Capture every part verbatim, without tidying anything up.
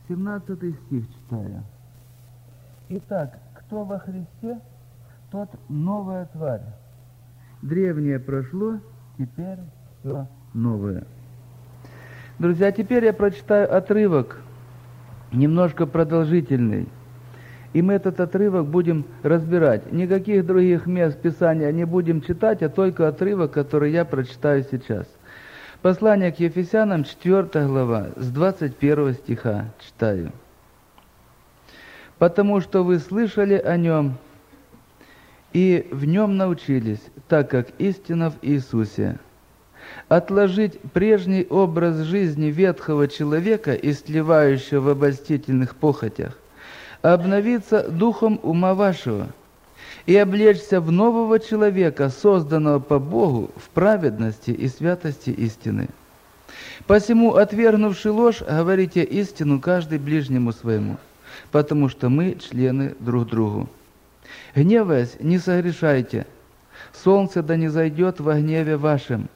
семнадцатый стих читаю. Итак, кто во Христе, тот новая тварь. Древнее прошло, теперь все новое. Друзья, теперь я прочитаю отрывок, немножко продолжительный. И мы этот отрывок будем разбирать. Никаких других мест Писания не будем читать, а только отрывок, который я прочитаю сейчас. Послание к Ефесянам, четвёртая глава, с двадцать первого стиха читаю. «Потому что вы слышали о Нем и в Нем научились, так как истина в Иисусе. Отложить прежний образ жизни ветхого человека, истлевающего в обольстительных похотях, обновиться духом ума вашего и облечься в нового человека, созданного по Богу в праведности и святости истины. Посему, отвергнувши ложь, говорите истину каждый ближнему своему, потому что мы члены друг другу. Гневаясь, не согрешайте, солнце да не зайдет во гневе вашем,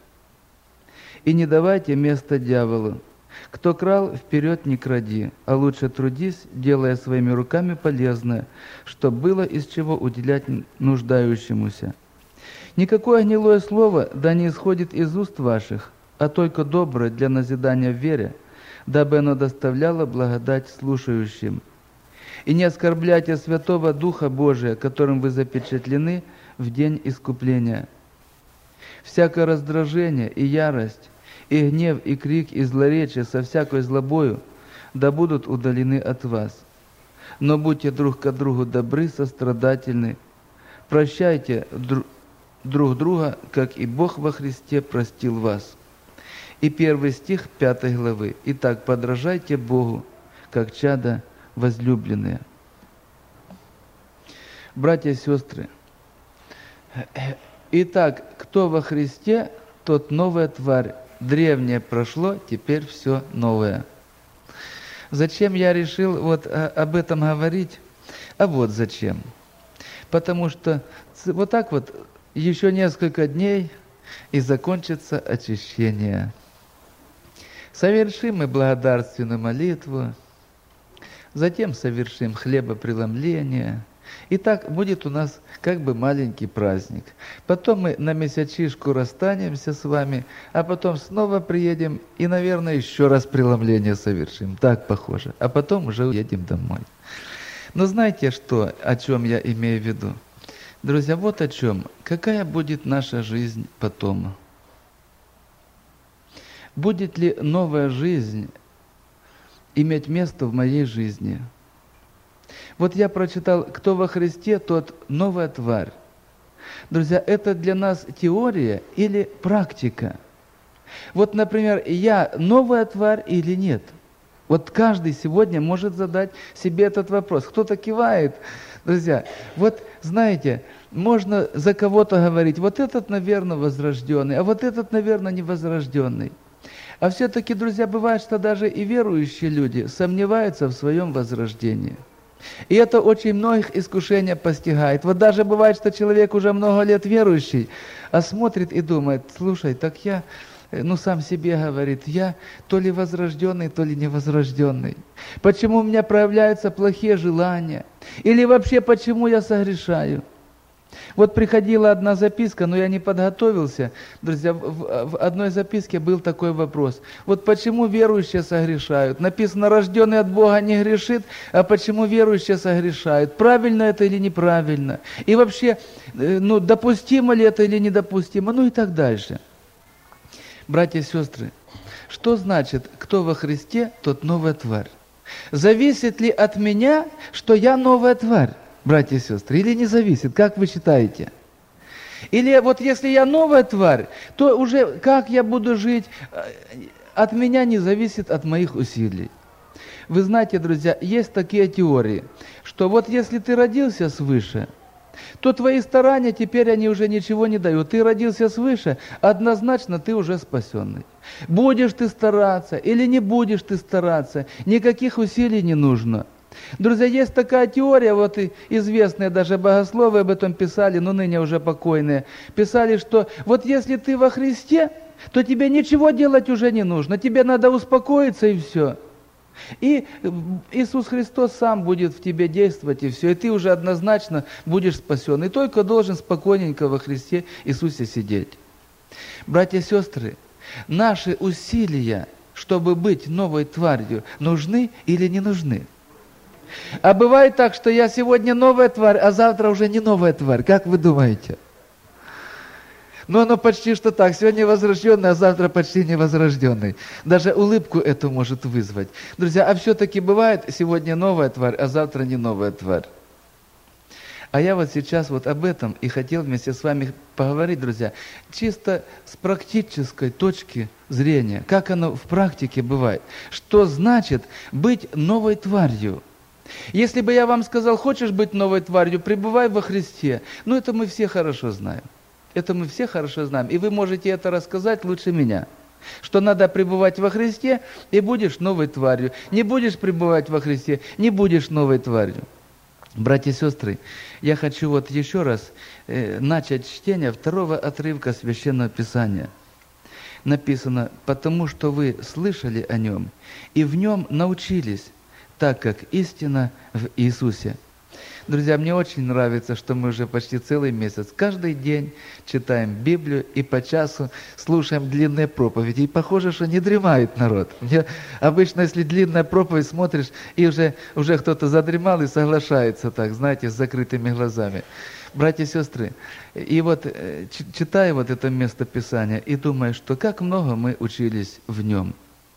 и не давайте место дьяволу. Кто крал, вперед не кради, а лучше трудись, делая своими руками полезное, чтоб было из чего уделять нуждающемуся. Никакое гнилое слово да не исходит из уст ваших, а только доброе для назидания в вере, дабы оно доставляло благодать слушающим. И не оскорбляйте Святого Духа Божия, которым вы запечатлены в день искупления. Всякое раздражение и ярость, и гнев, и крик, и злоречие со всякой злобою да будут удалены от вас. Но будьте друг к другу добры, сострадательны, прощайте друг, друг друга, как и Бог во Христе простил вас». И первый стих пятой главы. «Итак, подражайте Богу, как чада возлюбленные». Братья и сестры, итак, кто во Христе, тот новая тварь. Древнее прошло, теперь все новое. Зачем я решил вот об этом говорить? А вот зачем. Потому что вот так вот еще несколько дней и закончится очищение. Совершим мы благодарственную молитву, затем совершим хлебопреломление. И так будет у нас как бы маленький праздник. Потом мы на месячишку расстанемся с вами, а потом снова приедем и, наверное, еще раз преломление совершим. Так похоже. А потом уже уедем домой. Но знаете что, о чем я имею в виду? Друзья, вот о чем. Какая будет наша жизнь потом? Будет ли новая жизнь иметь место в моей жизни? Вот я прочитал, кто во Христе, тот новая тварь. Друзья, это для нас теория или практика? Вот, например, я новая тварь или нет? Вот каждый сегодня может задать себе этот вопрос. Кто-то кивает. Друзья, вот знаете, можно за кого-то говорить, вот этот, наверное, возрожденный, а вот этот, наверное, невозрожденный. А все-таки, друзья, бывает, что даже и верующие люди сомневаются в своем возрождении. И это очень многих искушения постигает. Вот даже бывает, что человек уже много лет верующий, а смотрит и думает, слушай, так я, ну сам себе говорит, я то ли возрожденный, то ли невозрожденный. Почему у меня проявляются плохие желания? Или вообще, почему я согрешаю? Вот приходила одна записка, но я не подготовился. Друзья, в, в одной записке был такой вопрос. Вот почему верующие согрешают? Написано, рожденный от Бога не грешит, а почему верующие согрешают? Правильно это или неправильно? И вообще, ну, допустимо ли это или недопустимо? Ну и так дальше. Братья и сестры, что значит, кто во Христе, тот новая тварь? Зависит ли от меня, что я новая тварь? Братья и сестры, или не зависит, как вы считаете? Или вот если я новая тварь, то уже как я буду жить, от меня не зависит от моих усилий. Вы знаете, друзья, есть такие теории, что вот если ты родился свыше, то твои старания теперь они уже ничего не дают. Ты родился свыше, однозначно ты уже спасенный. Будешь ты стараться или не будешь ты стараться, никаких усилий не нужно. Друзья, есть такая теория, вот и известные даже богословы об этом писали, но ныне уже покойные, писали, что вот если ты во Христе, то тебе ничего делать уже не нужно, тебе надо успокоиться и все. И Иисус Христос сам будет в тебе действовать, и все. И ты уже однозначно будешь спасен. И только должен спокойненько во Христе Иисусе сидеть. Братья и сестры, наши усилия, чтобы быть новой тварью, нужны или не нужны? А бывает так, что я сегодня новая тварь, а завтра уже не новая тварь. Как вы думаете? Ну, оно почти что так. Сегодня возрожденный, а завтра почти невозрожденный. Даже улыбку это может вызвать. Друзья, а все-таки бывает сегодня новая тварь, а завтра не новая тварь. А я вот сейчас вот об этом и хотел вместе с вами поговорить, друзья, чисто с практической точки зрения. Как оно в практике бывает? Что значит быть новой тварью? Если бы я вам сказал, хочешь быть новой тварью, пребывай во Христе. Ну, это мы все хорошо знаем. Это мы все хорошо знаем. И вы можете это рассказать лучше меня. Что надо пребывать во Христе, и будешь новой тварью. Не будешь пребывать во Христе, не будешь новой тварью. Братья и сестры, я хочу вот еще раз э, начать чтение второго отрывка Священного Писания. Написано: «Потому что вы слышали о Нем, и в Нем научились, так как истина в Иисусе». Друзья, мне очень нравится, что мы уже почти целый месяц, каждый день читаем Библию и по часу слушаем длинные проповеди. И похоже, что не дремает народ. Мне обычно, если длинная проповедь смотришь, и уже, уже кто-то задремал и соглашается так, знаете, с закрытыми глазами. Братья и сестры, и вот читаю вот это место Писания и думаю, что как много мы учились в нем.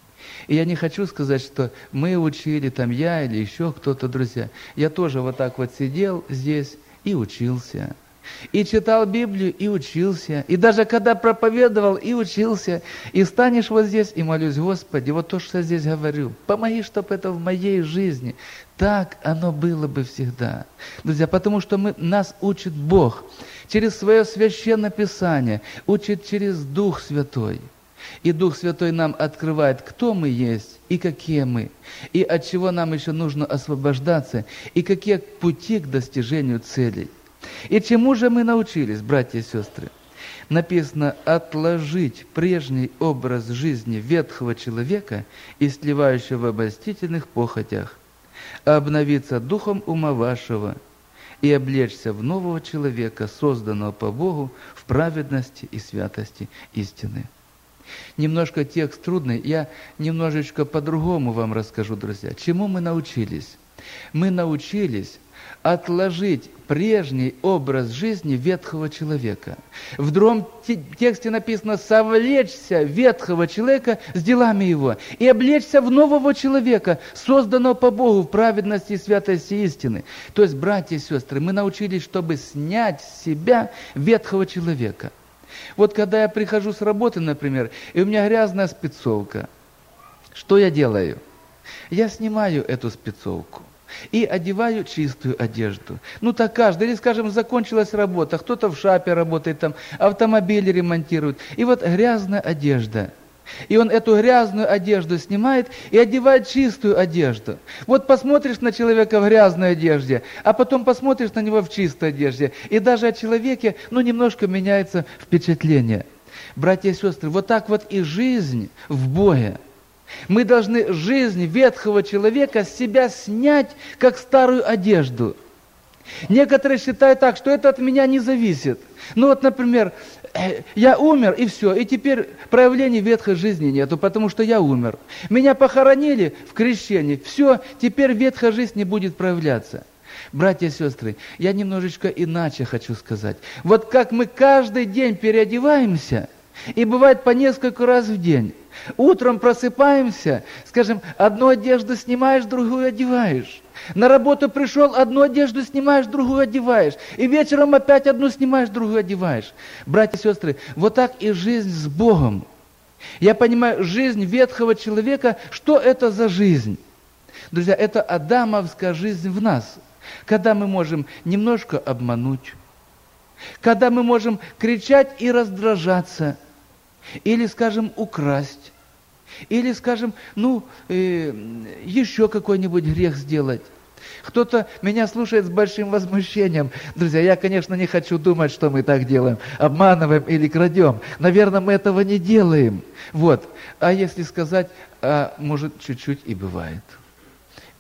И я не хочу сказать, что мы учили, там я или еще кто-то, друзья. Я тоже вот так вот сидел здесь и учился. И читал Библию, и учился. И даже когда проповедовал, и учился. И станешь вот здесь, и молюсь: Господи, вот то, что я здесь говорю, помоги, чтобы это в моей жизни. Так оно было бы всегда. Друзья, потому что мы, нас учит Бог через свое Священное Писание, учит через Дух Святой. И Дух Святой нам открывает, кто мы есть и какие мы, и от чего нам еще нужно освобождаться, и какие пути к достижению целей. И чему же мы научились, братья и сестры? Написано: отложить прежний образ жизни ветхого человека и сливающего в обольстительных похотях, обновиться духом ума вашего и облечься в нового человека, созданного по Богу в праведности и святости истины. Немножко текст трудный, я немножечко по-другому вам расскажу, друзья. Чему мы научились? Мы научились отложить прежний образ жизни ветхого человека. В другом тексте написано: совлечься ветхого человека с делами его и облечься в нового человека, созданного по Богу в праведности и святости истины. То есть, братья и сестры, мы научились, чтобы снять с себя ветхого человека. Вот когда я прихожу с работы, например, и у меня грязная спецовка, что я делаю? Я снимаю эту спецовку и одеваю чистую одежду. Ну так каждый, или, скажем, закончилась работа, кто-то в шапе работает, там, автомобили ремонтирует, и вот грязная одежда. И он эту грязную одежду снимает и одевает чистую одежду. Вот посмотришь на человека в грязной одежде, а потом посмотришь на него в чистой одежде. И даже о человеке, ну, немножко меняется впечатление. Братья и сестры, вот так вот и жизнь в Боге. Мы должны жизнь ветхого человека с себя снять, как старую одежду. Некоторые считают так, что это от меня не зависит. Ну вот, например, я умер, и все, и теперь проявлений ветхой жизни нету, потому что я умер. Меня похоронили в крещении, все, теперь ветхая жизнь не будет проявляться. Братья и сестры, я немножечко иначе хочу сказать. Вот как мы каждый день переодеваемся, и бывает по несколько раз в день. Утром просыпаемся, скажем, одну одежду снимаешь, другую одеваешь. На работу пришел, одну одежду снимаешь, другую одеваешь. И вечером опять одну снимаешь, другую одеваешь. Братья и сестры, вот так и жизнь с Богом. Я понимаю, жизнь ветхого человека, что это за жизнь? Друзья, это адамовская жизнь в нас. Когда мы можем немножко обмануть, когда мы можем кричать и раздражаться, или, скажем, украсть, или, скажем, ну, э, еще какой-нибудь грех сделать. Кто-то меня слушает с большим возмущением. Друзья, я, конечно, не хочу думать, что мы так делаем, обманываем или крадем. Наверное, мы этого не делаем. Вот. А если сказать, а может, чуть-чуть и бывает.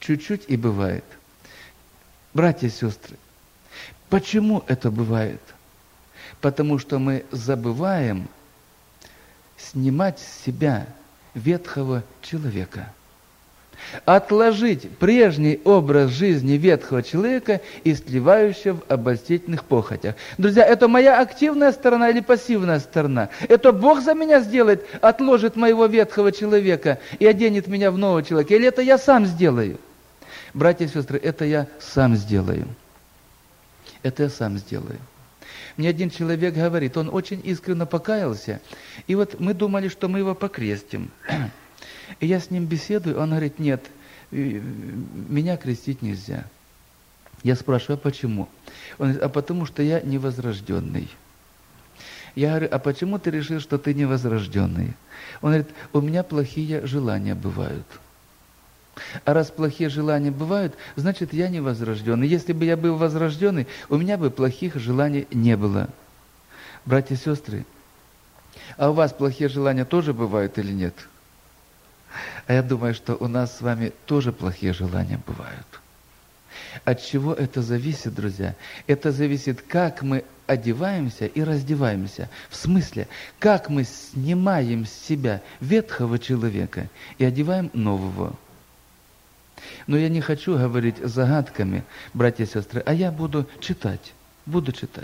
чуть-чуть и бывает. Братья и сестры, почему это бывает? Потому что мы забываем снимать с себя ветхого человека. Отложить прежний образ жизни ветхого человека и сливающего в обольстительных похотях. Друзья, это моя активная сторона или пассивная сторона? Это Бог за меня сделает, отложит моего ветхого человека и оденет меня в нового человека? Или это я сам сделаю? Братья и сестры, это я сам сделаю. Это я сам сделаю. Мне один человек говорит, он очень искренне покаялся, и вот мы думали, что мы его покрестим. И я с ним беседую, он говорит, нет, меня крестить нельзя. Я спрашиваю, а почему? Он говорит, а потому что я невозрожденный. Я говорю, а почему ты решил, что ты невозрожденный? Он говорит, у меня плохие желания бывают. А раз плохие желания бывают, значит, я невозрожденный. Если бы я был возрожденный, у меня бы плохих желаний не было. Братья и сестры, а у вас плохие желания тоже бывают или нет? А я думаю, что у нас с вами тоже плохие желания бывают. От чего это зависит, друзья? Это зависит, как мы одеваемся и раздеваемся. В смысле, как мы снимаем с себя ветхого человека и одеваем нового. Но я не хочу говорить загадками, братья и сестры, а я буду читать, буду читать.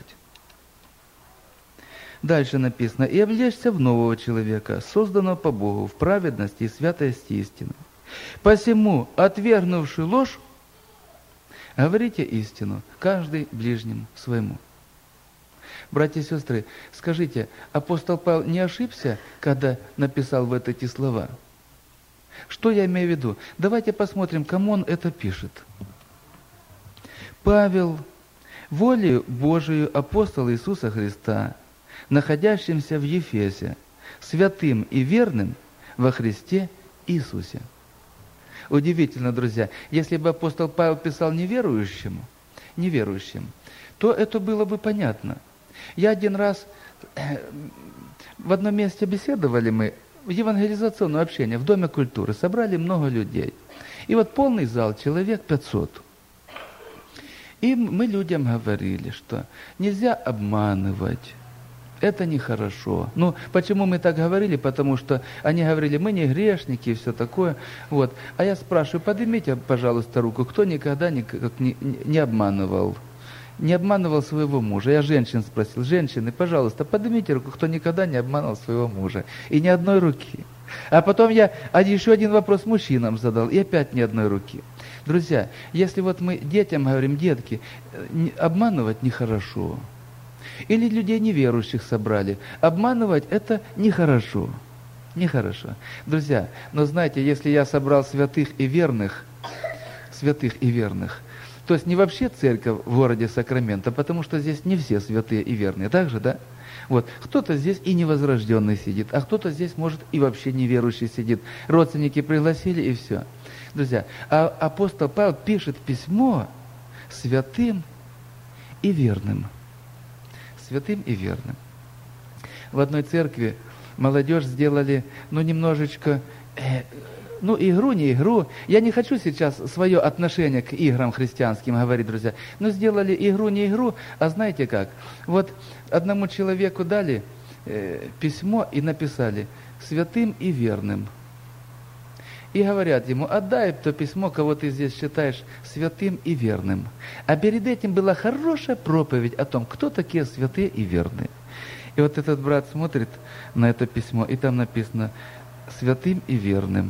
Дальше написано, «И облечься в нового человека, созданного по Богу, в праведности и святости истины. Посему, отвергнувши ложь, говорите истину, каждый ближнему своему». Братья и сестры, скажите, апостол Павел не ошибся, когда написал вот эти слова? Что я имею в виду? Давайте посмотрим, кому он это пишет. Павел, волею Божию апостола Иисуса Христа, находящимся в Ефесе, святым и верным во Христе Иисусе. Удивительно, друзья, если бы апостол Павел писал неверующим, неверующим, то это было бы понятно. Я один раз, в одном месте беседовали мы, в евангелизационное общение, в Доме культуры, собрали много людей. И вот полный зал, человек пятьсот. И мы людям говорили, что нельзя обманывать, это нехорошо. Ну, почему мы так говорили? Потому что они говорили, мы не грешники и все такое. Вот. А я спрашиваю, поднимите, пожалуйста, руку, кто никогда не, не, не обманывал? Не обманывал своего мужа. Я женщин спросил, женщины, пожалуйста, поднимите руку, кто никогда не обманывал своего мужа. И ни одной руки. А потом я еще один вопрос мужчинам задал, и опять ни одной руки. Друзья, если вот мы детям говорим, детки, обманывать нехорошо. Или людей неверующих собрали. Обманывать это нехорошо. Нехорошо. Друзья, но знаете, если я собрал святых и верных, святых и верных, то есть не вообще церковь в городе Сакраменто, потому что здесь не все святые и верные, так же, да? Вот, кто-то здесь и невозрожденный сидит, а кто-то здесь, может, и вообще неверующий сидит. Родственники пригласили, и все. Друзья, а апостол Павел пишет письмо святым и верным. Святым и верным. В одной церкви молодежь сделали, ну, немножечко... Э, Ну, игру, не игру. Я не хочу сейчас свое отношение к играм христианским говорить, друзья. Но сделали игру, не игру, а знаете как? Вот одному человеку дали э, письмо и написали «святым и верным». И говорят ему, отдай то письмо, кого ты здесь считаешь святым и верным. А перед этим была хорошая проповедь о том, кто такие святые и верные. И вот этот брат смотрит на это письмо, и там написано «святым и верным».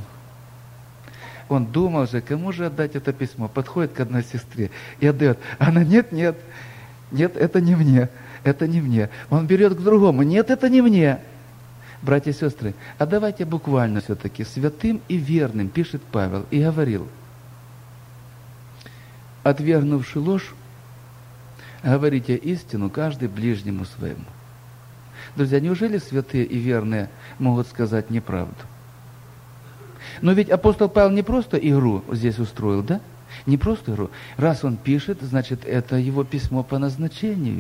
Он думал же, кому же отдать это письмо. Подходит к одной сестре и отдает. Она, нет, нет, нет, это не мне, это не мне. Он берет к другому, нет, это не мне. Братья и сестры, а давайте буквально все-таки святым и верным, пишет Павел, и говорил, отвергнувши ложь, говорите истину каждый ближнему своему. Друзья, неужели святые и верные могут сказать неправду? Но ведь апостол Павел не просто игру здесь устроил, да? Не просто игру. Раз он пишет, значит, это его письмо по назначению.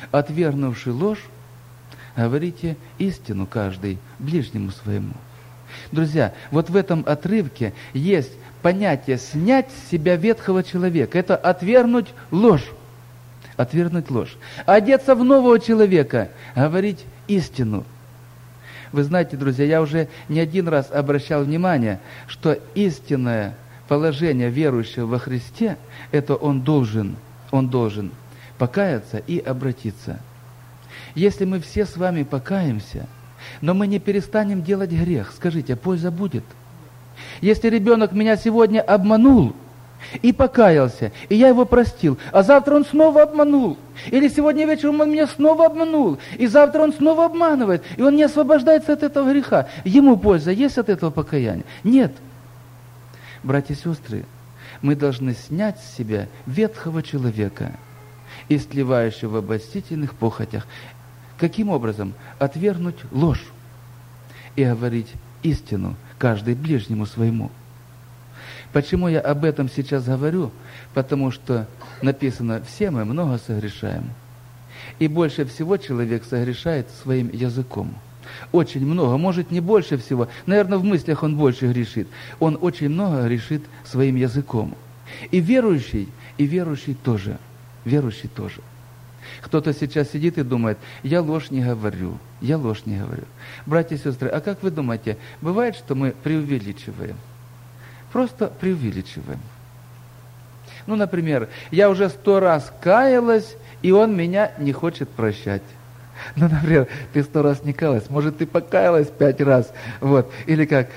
Отвергнувши ложь, говорите истину каждый ближнему своему. Друзья, вот в этом отрывке есть понятие «снять с себя ветхого человека». Это отвергнуть ложь. Отвергнуть ложь. Одеться в нового человека, говорить истину. Вы знаете, друзья, я уже не один раз обращал внимание, что истинное положение верующего во Христе, это он должен, он должен покаяться и обратиться. Если мы все с вами покаемся, но мы не перестанем делать грех, скажите, польза будет? Если ребенок меня сегодня обманул и покаялся, и я его простил, а завтра он снова обманул, или сегодня вечером он меня снова обманул, и завтра он снова обманывает, и он не освобождается от этого греха, ему польза есть от этого покаяния? Нет. Братья и сестры, мы должны снять с себя ветхого человека, истлевающего в обольстительных похотях. Каким образом? Отвергнуть ложь и говорить истину, каждый ближнему своему. Почему я об этом сейчас говорю? Потому что написано, все мы много согрешаем. И больше всего человек согрешает своим языком. Очень много, может не больше всего, наверное, в мыслях он больше грешит. Он очень много грешит своим языком. И верующий, и верующий тоже. Верующий тоже. Кто-то сейчас сидит и думает, я ложь не говорю, я ложь не говорю. Братья и сестры, а как вы думаете, бывает, что мы преувеличиваем? Просто преувеличиваем. Ну, например, я уже сто раз каялась, и он меня не хочет прощать. Ну, например, ты сто раз не каялась, может, ты покаялась пять раз. Вот. Или как?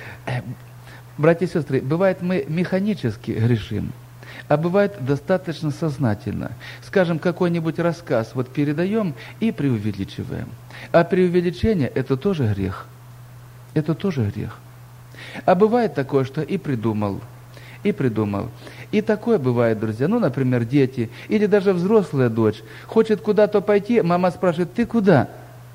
Братья и сестры, бывает, мы механически грешим, а бывает достаточно сознательно. Скажем, какой-нибудь рассказ вот передаем и преувеличиваем. А преувеличение – это тоже грех. Это тоже грех. А бывает такое, что и придумал, и придумал. И такое бывает, друзья. Ну, например, дети или даже взрослая дочь хочет куда-то пойти, мама спрашивает, ты куда?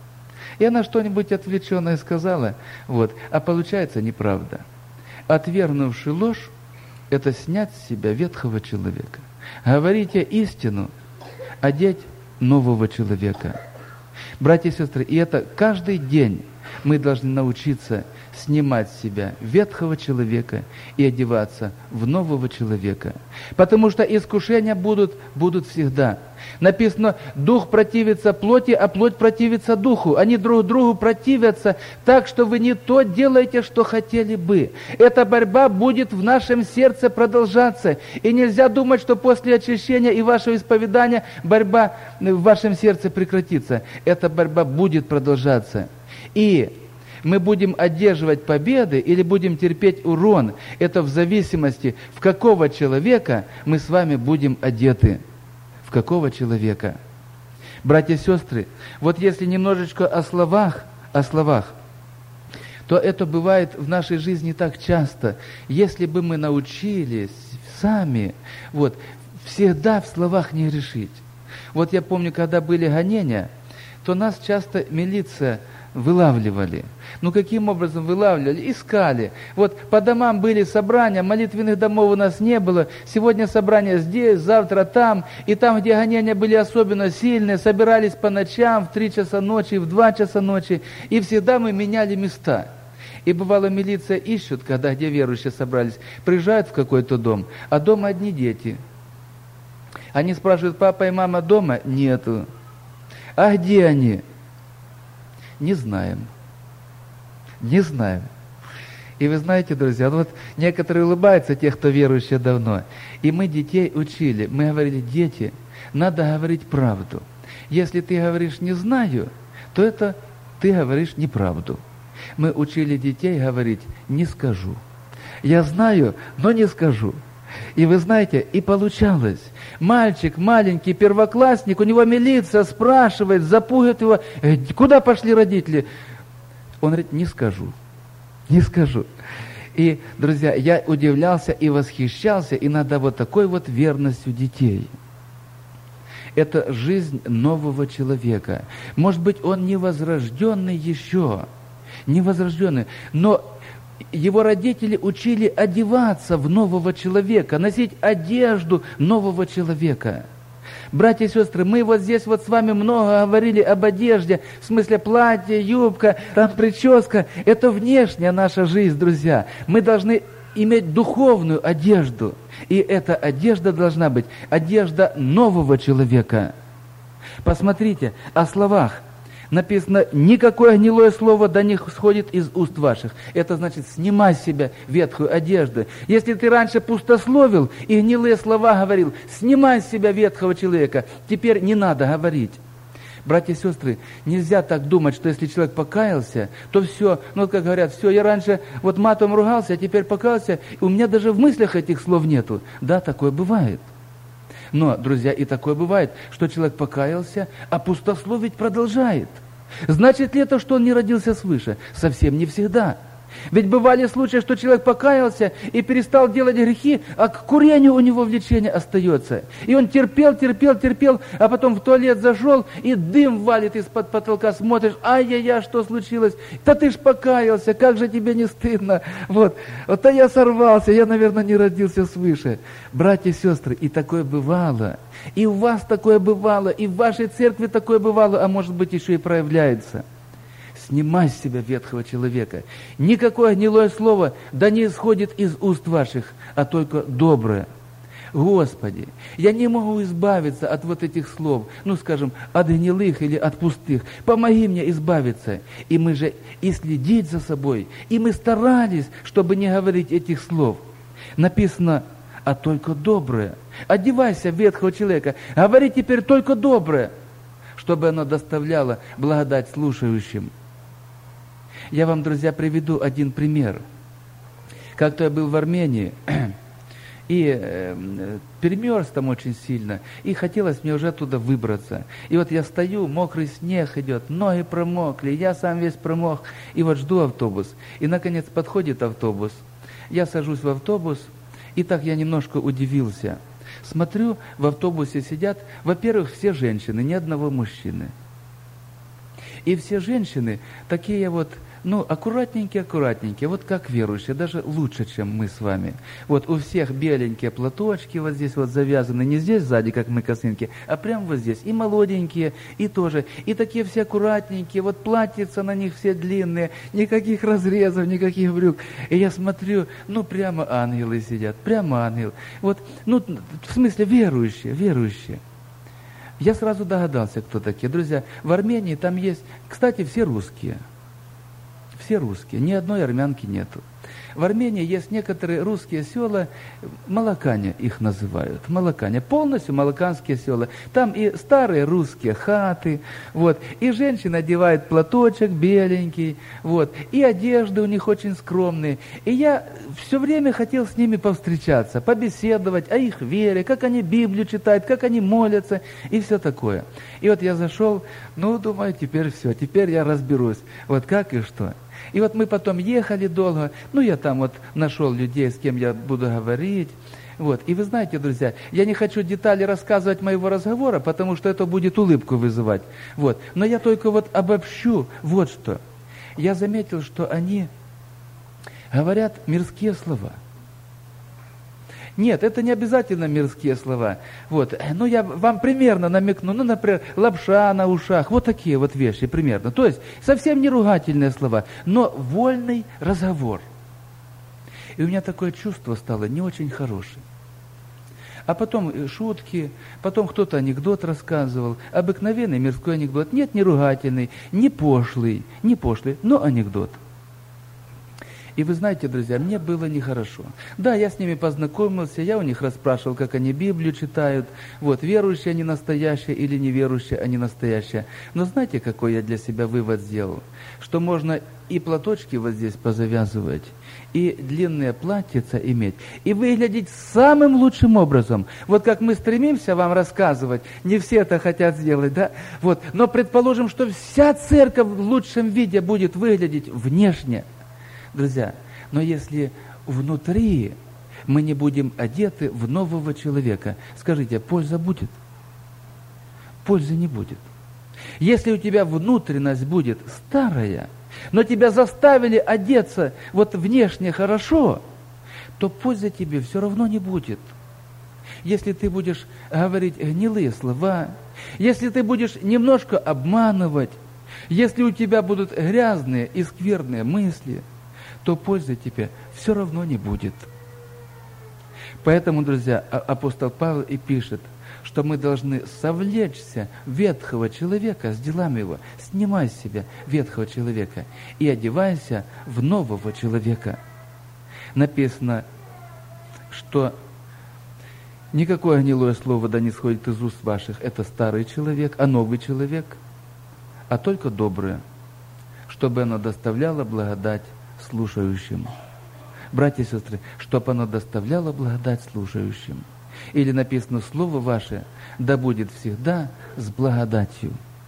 И она что-нибудь отвлеченное сказала, вот, а получается неправда. Отвергнувший ложь, это снять с себя ветхого человека. Говорите истину, одеть нового человека. Братья и сестры, и это каждый день мы должны научиться снимать с себя ветхого человека и одеваться в нового человека. Потому что искушения будут, будут всегда. Написано, дух противится плоти, а плоть противится духу. Они друг другу противятся так, что вы не то делаете, что хотели бы. Эта борьба будет в нашем сердце продолжаться. И нельзя думать, что после очищения и вашего исповедания борьба в вашем сердце прекратится. Эта борьба будет продолжаться. И мы будем одерживать победы или будем терпеть урон. Это в зависимости, в какого человека мы с вами будем одеты. В какого человека. Братья и сестры, вот если немножечко о словах, о словах, то это бывает в нашей жизни так часто. Если бы мы научились сами, вот, всегда в словах не грешить. Вот я помню, когда были гонения, то нас часто милиция вылавливали. Ну, каким образом вылавливали? Искали. Вот по домам были собрания, молитвенных домов у нас не было. Сегодня собрания здесь, завтра там. И там, где гонения были особенно сильные, собирались по ночам, в три часа ночи, в два часа ночи. И всегда мы меняли места. И бывало, милиция ищут, когда где верующие собрались, приезжают в какой-то дом, а дома одни дети. Они спрашивают, папа и мама дома? Нету. А где они? Не знаем. Не знаем. И вы знаете, друзья, ну вот некоторые улыбаются, те, кто верующие давно. И мы детей учили. Мы говорили, дети, надо говорить правду. Если ты говоришь «не знаю», то это ты говоришь неправду. Мы учили детей говорить «не скажу». Я знаю, но не скажу. И вы знаете, и получалось. Мальчик маленький, первоклассник, у него милиция спрашивает, запугивает его, куда пошли родители? Он говорит, не скажу, не скажу. И, друзья, я удивлялся и восхищался иногда вот такой вот верностью детей. Это жизнь нового человека. Может быть, он не возрожденный еще, не возрожденный, но его родители учили одеваться в нового человека, носить одежду нового человека. Братья и сестры, мы вот здесь вот с вами много говорили об одежде, в смысле платье, юбка, там прическа. Это внешняя наша жизнь, друзья. Мы должны иметь духовную одежду. И эта одежда должна быть одежда нового человека. Посмотрите, о словах. Написано, никакое гнилое слово до них сходит из уст ваших. Это значит, снимай с себя ветхую одежду. Если ты раньше пустословил и гнилые слова говорил, снимай с себя ветхого человека. Теперь не надо говорить. Братья и сестры, нельзя так думать, что если человек покаялся, то все, ну, как говорят, все, я раньше вот матом ругался, а теперь покаялся, и у меня даже в мыслях этих слов нету. Да, такое бывает. Но, друзья, и такое бывает, что человек покаялся, а пустословить продолжает. Значит ли это, что он не родился свыше? Совсем не всегда. Ведь бывали случаи, что человек покаялся и перестал делать грехи, а к курению у него влечение остается. И он терпел, терпел, терпел, а потом в туалет зашел, и дым валит из-под потолка, смотришь, ай-яй-яй, что случилось? Да ты ж покаялся, как же тебе не стыдно? Вот, вот а я сорвался, я, наверное, не родился свыше. Братья и сестры, и такое бывало. И у вас такое бывало, и в вашей церкви такое бывало, а может быть еще и проявляется. Снимай с себя ветхого человека. Никакое гнилое слово да не исходит из уст ваших, а только доброе. Господи, я не могу избавиться от вот этих слов, ну, скажем, от гнилых или от пустых. Помоги мне избавиться. И мы же и следить за собой, и мы старались, чтобы не говорить этих слов. Написано, а только доброе. Одевайся в ветхого человека, говори теперь только доброе, чтобы оно доставляло благодать слушающим. Я вам, друзья, приведу один пример. Как-то я был в Армении, и э, перемерз там очень сильно, и хотелось мне уже оттуда выбраться. И вот я стою, мокрый снег идет, ноги промокли, я сам весь промок, и вот жду автобус. И, наконец, подходит автобус. Я сажусь в автобус, и так я немножко удивился. Смотрю, в автобусе сидят, во-первых, все женщины, ни одного мужчины. И все женщины такие вот, ну, аккуратненькие-аккуратненькие, вот как верующие, даже лучше, чем мы с вами. Вот у всех беленькие платочки вот здесь вот завязаны, не здесь сзади, как мы косынки, а прямо вот здесь. И молоденькие, и тоже. И такие все аккуратненькие, вот платьица на них все длинные, никаких разрезов, никаких брюк. И я смотрю, ну, прямо ангелы сидят, прямо ангел. Вот, ну, в смысле верующие, верующие. Я сразу догадался, кто такие. Друзья, в Армении там есть, кстати, все русские. Все русские, ни одной армянки нету. В Армении есть некоторые русские села, молокане их называют, молокане, полностью молоканские села. Там и старые русские хаты, вот, и женщина одевает платочек беленький, вот, и одежды у них очень скромные. И я все время хотел с ними повстречаться, побеседовать о их вере, как они Библию читают, как они молятся, и все такое. И вот я зашел, ну, думаю, теперь все, теперь я разберусь, вот как и что. И вот мы потом ехали долго, ну, я там вот нашел людей, с кем я буду говорить, вот. И вы знаете, друзья, я не хочу детали рассказывать моего разговора, потому что это будет улыбку вызывать, вот. Но я только вот обобщу вот что. Я заметил, что они говорят мирские слова. Нет, это не обязательно мирские слова. Вот. Ну, я вам примерно намекну. Ну, например, лапша на ушах. Вот такие вот вещи примерно. То есть, совсем не ругательные слова, но вольный разговор. И у меня такое чувство стало не очень хорошее. А потом шутки, потом кто-то анекдот рассказывал. Обыкновенный мирской анекдот. Нет, не ругательный, не пошлый, не пошлый, но анекдот. И вы знаете, друзья, мне было нехорошо. Да, я с ними познакомился, я у них расспрашивал, как они Библию читают. Вот, верующие они настоящие или неверующие они настоящие. Но знаете, какой я для себя вывод сделал? Что можно и платочки вот здесь позавязывать, и длинные платьица иметь, и выглядеть самым лучшим образом. Вот как мы стремимся вам рассказывать, не все это хотят сделать, да? Вот, но предположим, что вся церковь в лучшем виде будет выглядеть внешне. Друзья, но если внутри мы не будем одеты в нового человека, скажите, польза будет? Пользы не будет. Если у тебя внутренность будет старая, но тебя заставили одеться вот внешне хорошо, то пользы тебе все равно не будет. если ты будешь говорить гнилые слова, если ты будешь немножко обманывать, если у тебя будут грязные и скверные мысли, то пользы тебе все равно не будет. Поэтому, друзья, апостол Павел и пишет, что мы должны совлечься ветхого человека с делами его. Снимай с себя ветхого человека и одевайся в нового человека. Написано, что никакое гнилое слово да не сходит из уст ваших. Это старый человек, а новый человек, а только доброе, чтобы оно доставляло благодать слушающим. Братья и сестры, чтобы оно доставляло благодать слушающим. Или написано, Слово ваше да будет всегда с благодатью.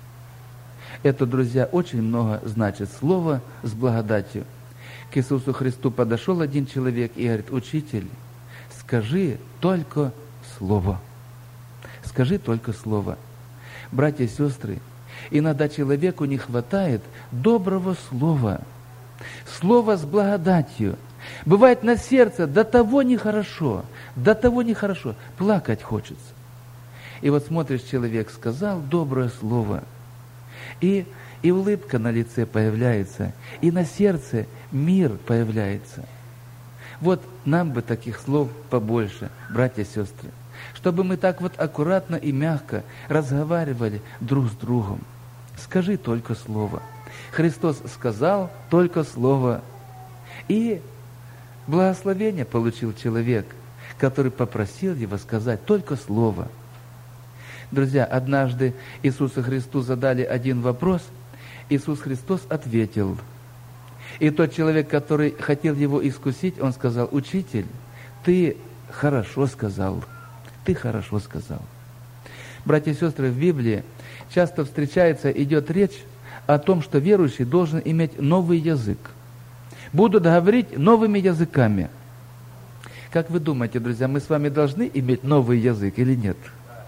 Это, друзья, очень много значит. Слово с благодатью. К Иисусу Христу подошел один человек и говорит: учитель, скажи только Слово. Скажи только Слово. Братья и сестры, иногда человеку не хватает доброго слова. Слово с благодатью. Бывает на сердце до того нехорошо, до того нехорошо, плакать хочется. И вот смотришь, человек сказал доброе слово, и, и улыбка на лице появляется, и на сердце мир появляется. Вот нам бы таких слов побольше, братья и сестры, чтобы мы так вот аккуратно и мягко разговаривали друг с другом. Скажи только слово. Христос сказал только слово. И благословение получил человек, который попросил его сказать только слово. Друзья, однажды Иисусу Христу задали один вопрос, Иисус Христос ответил. И тот человек, который хотел его искусить, он сказал: учитель, ты хорошо сказал, ты хорошо сказал. Братья и сестры, в Библии часто встречается, идет речь о том, что верующий должен иметь новый язык. Будут говорить новыми языками. Как вы думаете, друзья, мы с вами должны иметь новый язык или нет?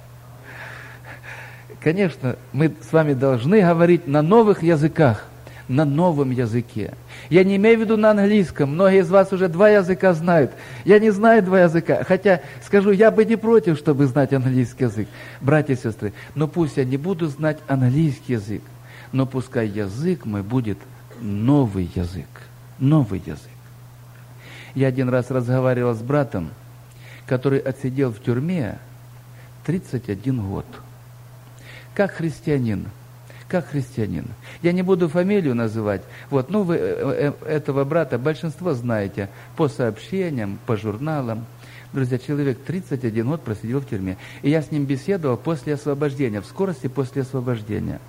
Конечно, мы с вами должны говорить на новых языках, на новом языке. Я не имею в виду на английском. Многие из вас уже два языка знают. Я не знаю два языка. Хотя, скажу, я бы не против, чтобы знать английский язык. Братья и сестры, но пусть я не буду знать английский язык, но пускай язык мой будет новый язык. Новый язык. Я один раз разговаривал с братом, который отсидел в тюрьме тридцать один год. Как христианин. Как христианин. Я не буду фамилию называть. Вот, ну, вы этого брата большинство знаете по сообщениям, по журналам. Друзья, человек тридцать один год просидел в тюрьме. И я с ним беседовал после освобождения, в скорости после освобождения.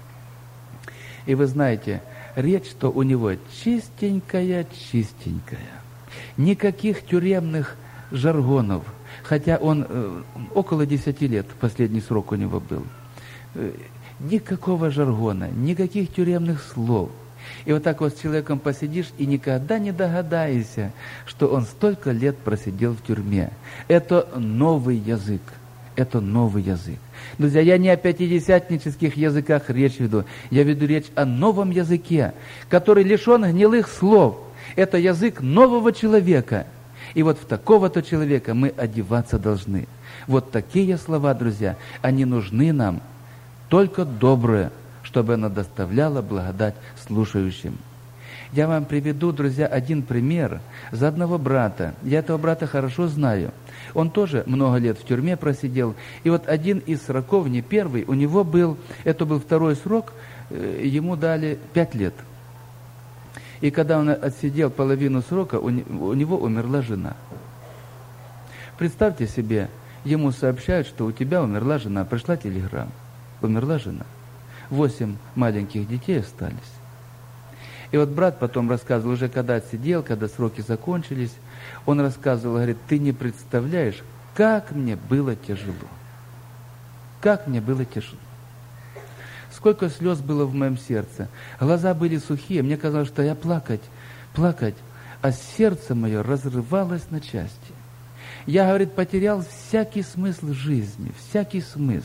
И вы знаете, речь, что у него чистенькая, чистенькая. Никаких тюремных жаргонов. Хотя он э, около десяти лет, последний срок у него был. Э, никакого жаргона, никаких тюремных слов. И вот так вот с человеком посидишь и никогда не догадаешься, что он столько лет просидел в тюрьме. Это новый язык. Это новый язык. Друзья, я не о пятидесятнических языках речь веду. Я веду речь о новом языке, который лишен гнилых слов. Это язык нового человека. И вот в такого-то человека мы одеваться должны. Вот такие слова, друзья, они нужны нам. Только доброе, чтобы оно доставляло благодать слушающим. Я вам приведу, друзья, один пример за одного брата. Я этого брата хорошо знаю. Он тоже много лет в тюрьме просидел. И вот один из сроков, не первый, у него был, это был второй срок, ему дали пять лет. И когда он отсидел половину срока, у него умерла жена. Представьте себе, ему сообщают, что у тебя умерла жена. Пришла телеграмма. Умерла жена. Восемь маленьких детей остались. И вот брат потом рассказывал, уже когда отсидел, когда сроки закончились, он рассказывал, говорит: ты не представляешь, как мне было тяжело. Как мне было тяжело. Сколько слез было в моем сердце. Глаза были сухие, мне казалось, что я плакать, плакать, а сердце мое разрывалось на части. Я, говорит, потерял всякий смысл жизни, всякий смысл.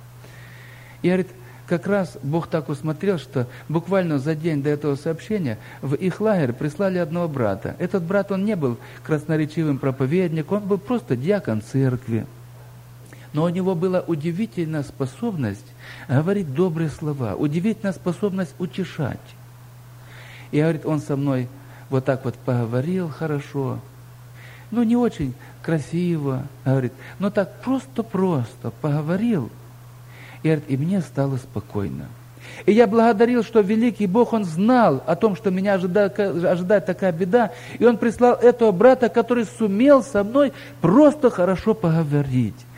И, говорит, как раз Бог так усмотрел, что буквально за день до этого сообщения в их лагерь прислали одного брата. Этот брат, он не был красноречивым проповедником, он был просто диакон церкви. Но у него была удивительная способность говорить добрые слова, удивительная способность утешать. И, говорит, он со мной вот так вот поговорил хорошо, ну, не очень красиво, говорит, но так просто-просто поговорил. И, говорит, и мне стало спокойно. И я благодарил, что великий Бог, Он знал о том, что меня ожидает, ожидает такая беда, и Он прислал этого брата, который сумел со мной просто хорошо поговорить.